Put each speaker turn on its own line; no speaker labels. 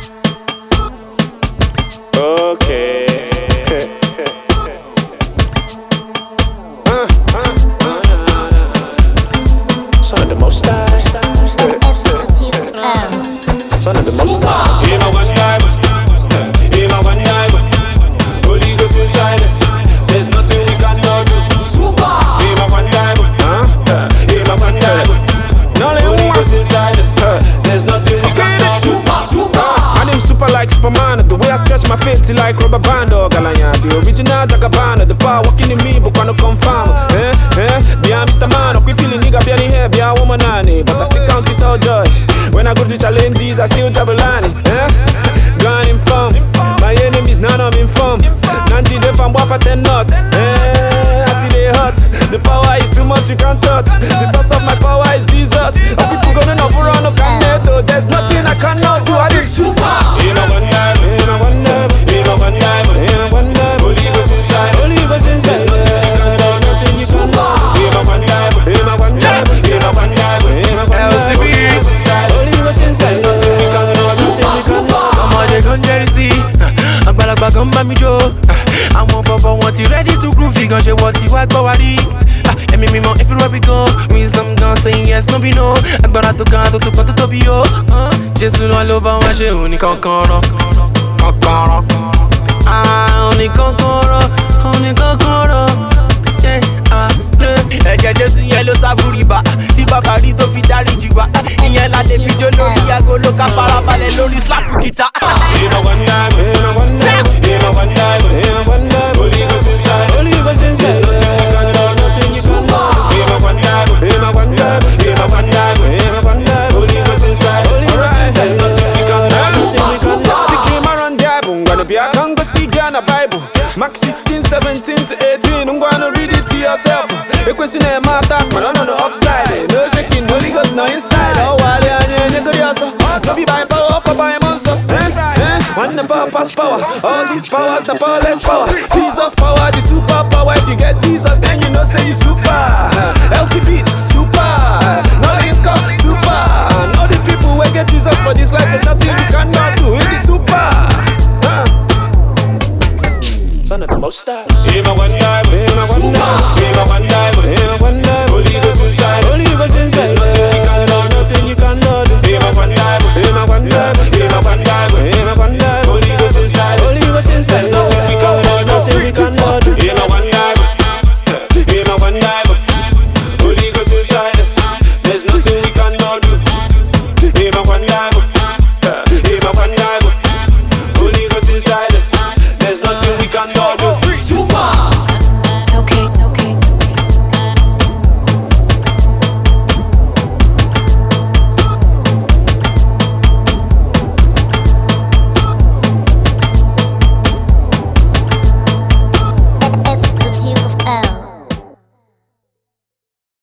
Okay. Son of the most style. Son of the most style.
Him a one diamond. Him a one diamond. Holy Ghost inside us. There's nothing we cannot do. Super. Him a one diamond. Him a one diamond. Holy Ghost inside us. There's nothing we cannot do. Super.
My name's super like Superman. The way I stretch my face till like rubber band. Oh, Galanya. The original Jagabana. The power walking in me, but can't confirm. Be a Mr. Man. I'm feeling nigga be any hair. Be a woman, but I still count it all joy. When I go to challenges, I still travel on it. Gone in form. My enemies, none of them inform. Nanti they from Wafa 10 not. I see they hot. The power is too much, you can't touch. The source of my power is Jesus. All people gonna know for no candidato. There's nothing I cannot do. I did super.
Him a one diamond.
Him a one diamond.
Him a one diamond.
Him a one diamond.
Holy Ghost inside.
Holy Ghost inside.
There's nothing we cannot do.
Super.
Him a one diamond.
Him a one diamond.
Him a one diamond.
Him a one diamond.
Holy Ghost inside.
Holy Ghost inside.
There's nothing we cannot do.
Ọmọ they gon jealousy, àgbàlagbà gan bá mi jó. Àwọn bọ̀bọ̀ wọn ti ready to groove, fi gan ṣe wọ́n ti wá gbọ́ wá rí. Ẹ̀mí mímọ́ everywhere we go, wisdom gan saying yes no be no. Agbára tó gan tó kàn tó tóbi o. Jésù náà ló bá wọn ṣe òní kankanrọ, kankanrọ. Òní kankanrọ, òní kankanrọ. Ẹ̀jẹ̀ Jésù yẹn ló sábúrìbà tí bàbá rí tó fi dáríjì wá. Ìyẹn la lè fi jó lórí agolo ká farabalẹ̀ lórí slap guitar.
Him a one diamond.
Him a one diamond.
Him a one diamond.
Him a one diamond.
Holy Ghost inside.
Holy Ghost inside.
There's nothing we cannot do. Him a one diamond.
Him a one diamond.
Him a one diamond.
Him a one diamond.
Holy Ghost inside.
Holy Ghost inside.
There's nothing we cannot do.
The game around the Bible, I'm gonna be a Congo see Ghana Bible. Mark 16, 17 to 18, I'm gonna read it to yourself. The question is my attack, man, I'm on the upside. No shaking, Holy Ghost, no inside. Oh, while you're curioso, no be by power, up by monster. One the power, pass power. All these powers, the powerless power. Jesus power, the super power. If you get Jesus, then you know say you super. LCB, super. No income, super. All the people will get Jesus for this life. There's nothing you cannot do. It is super. Son of the most stars.
Him a one diamond.
Him a one diamond.
Him a one diamond.
Him a one diamond.
Holy Ghost inside.
Holy Ghost inside.
There's nothing we cannot do.
Nothing you cannot do.
Him a one diamond.
Him a one diamond.